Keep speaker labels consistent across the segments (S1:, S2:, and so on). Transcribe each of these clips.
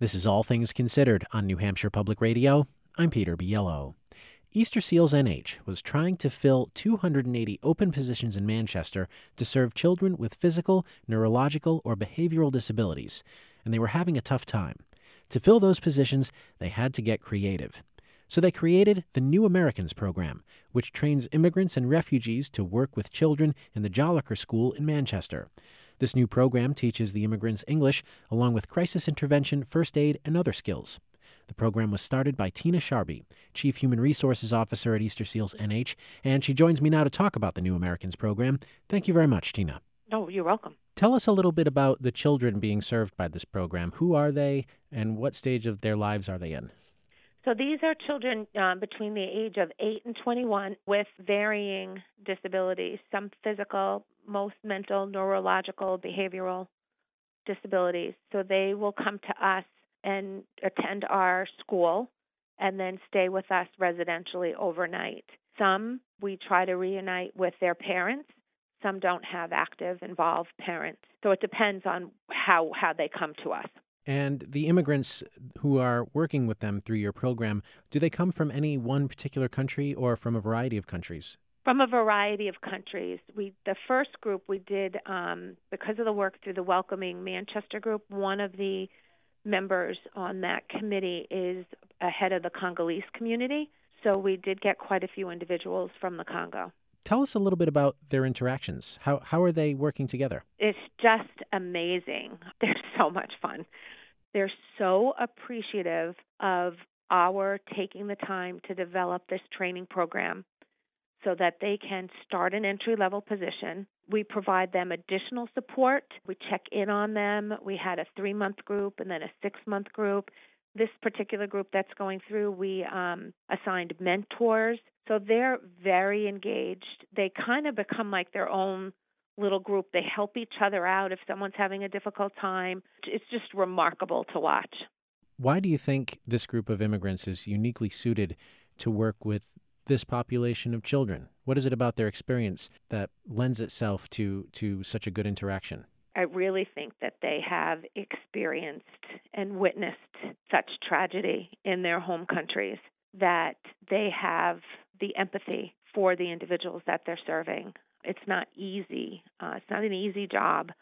S1: This is All Things Considered on New Hampshire Public Radio. I'm Peter Biello. Easter Seals NH was trying to fill 280 open positions in Manchester to serve children with physical, neurological, or behavioral disabilities, and they were having a tough time. To fill those positions, they had to get creative. So they created the New Americans program, which trains immigrants and refugees to work with children in the Joliker School in Manchester. This new program teaches the immigrants English, along with crisis intervention, first aid, and other skills. The program was started by Tina Sharby, Chief Human Resources Officer at Easter Seals NH, and she joins me now to talk about the New Americans program. Thank you very much, Tina.
S2: Oh, you're welcome.
S1: Tell us a little bit about the children being served by this program. Who are they, and what stage of their lives are they in?
S2: So these are children between the age of 8 and 21 with varying disabilities, some physical, most mental, neurological, behavioral disabilities. So they will come to us and attend our school and then stay with us residentially overnight. Some we try to reunite with their parents. Some don't have active, involved parents. So it depends on how they come to us.
S1: And the immigrants who are working with them through your program, do they come from any one particular country or from a variety of countries?
S2: From a variety of countries. The first group we did, because of the work through the Welcoming Manchester group, one of the members on that committee is a head of the Congolese community. So we did get quite a few individuals from the Congo.
S1: Tell us a little bit about their interactions. How are they working together?
S2: It's just amazing. They're so much fun. They're so appreciative of our taking the time to develop this training program so that they can start an entry-level position. We provide them additional support. We check in on them. We had a 3-month group and then a 6-month group. This particular group that's going through, we assigned mentors. So they're very engaged. They kind of become like their own little group. They help each other out if someone's having a difficult time. It's just remarkable to watch.
S1: Why do you think this group of immigrants is uniquely suited to work with this population of children? What is it about their experience that lends itself to such a good interaction?
S2: I really think that they have experienced and witnessed such tragedy in their home countries that they have the empathy for the individuals that they're serving. It's not easy. It's not an easy job.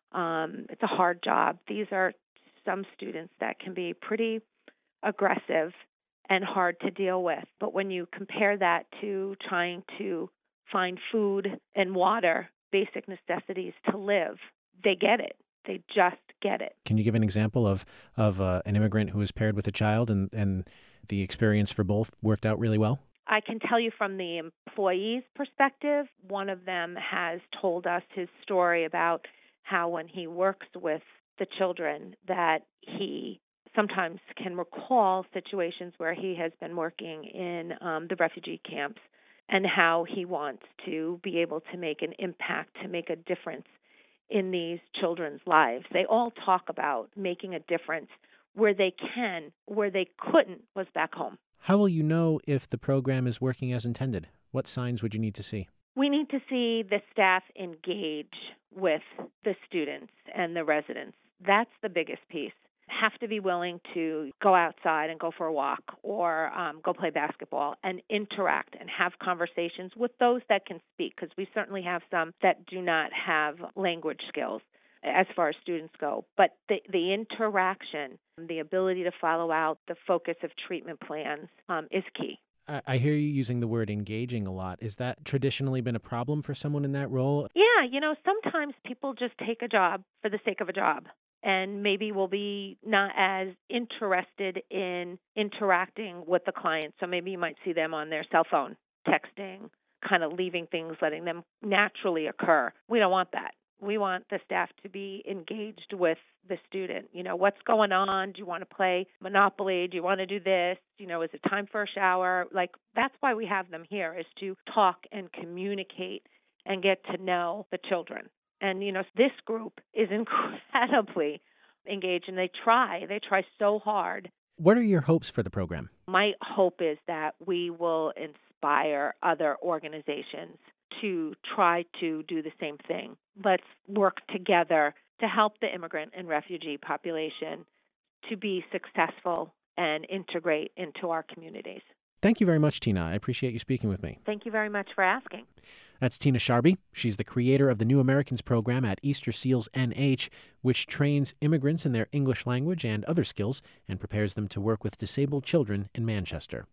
S2: It's a hard job. These are some students that can be pretty aggressive and hard to deal with. But when you compare that to trying to find food and water, basic necessities to live, they get it. They just get it.
S1: Can you give an example of an immigrant who was paired with a child and the experience for both worked out really well?
S2: I can tell you from the employee's perspective, one of them has told us his story about how when he works with the children that he sometimes can recall situations where he has been working in the refugee camps and how he wants to be able to make an impact, to make a difference in these children's lives. They all talk about making a difference where they can, where they couldn't was back home.
S1: How will you know if the program is working as intended? What signs would you need to see?
S2: We need to see the staff engage with the students and the residents. That's the biggest piece. Have to be willing to go outside and go for a walk or go play basketball and interact and have conversations with those that can speak, because we certainly have some that do not have language skills as far as students go. But the interaction, the ability to follow out the focus of treatment plans is key.
S1: I hear you using the word engaging a lot. Is that traditionally been a problem for someone in that role?
S2: Yeah, sometimes people just take a job for the sake of a job and maybe will be not as interested in interacting with the client. So maybe you might see them on their cell phone, texting, kind of leaving things, letting them naturally occur. We don't want that. We want the staff to be engaged with the student. What's going on? Do you want to play Monopoly? Do you want to do this? Is it time for a shower? That's why we have them here, is to talk and communicate and get to know the children. And, this group is incredibly engaged, and they try so hard.
S1: What are your hopes for the program?
S2: My hope is that we will inspire other organizations to try to do the same thing. Let's work together to help the immigrant and refugee population to be successful and integrate into our communities.
S1: Thank you very much, Tina. I appreciate you speaking with me.
S2: Thank you very much for asking.
S1: That's Tina Sharby. She's the creator of the New Americans program at Easter Seals NH, which trains immigrants in their English language and other skills and prepares them to work with disabled children in Manchester.